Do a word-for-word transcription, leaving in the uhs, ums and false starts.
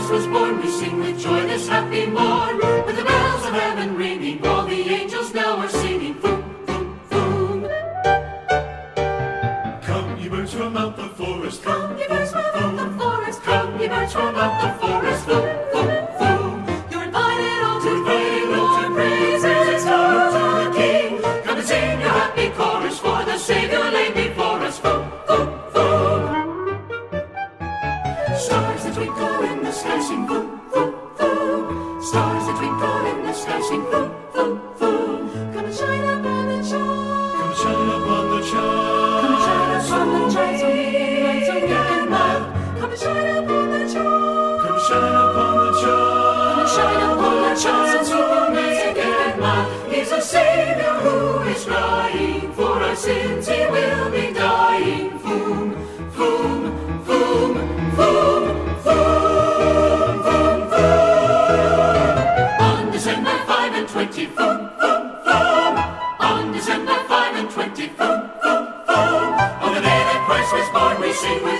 Christ was born, we sing with joy this happy morn. With the bells of heaven ringing, all the angels now are singing. Boom, boom, boom. Come, ye birds from out the forest. Come, ye birds from out the forest. Come, ye birds from out the forest. Boom, boom, boom. You're invited all to bring your praises to the King. Come and sing your happy chorus, for the Savior lay before us. Boom, boom, boom. Stars that twinkle in the sky sing boom, boom, boom. Stars that twinkle in the sky sing boom, boom, boom. Come and shine upon the child. Come and shine upon the child. Come and shine upon the child, so meek and mild, so meek and mild. Come and shine upon the child. Come and shine upon the child. Come and shine upon the child, so meek and mild. He's a Savior who is crying for our sins. He will be dying. Boom, boom, boom, boom, boom, boom, boom. On December five and twenty, boom, boom, boom. On December five and twenty, boom, boom, boom. On the day that Christ was born, we sing.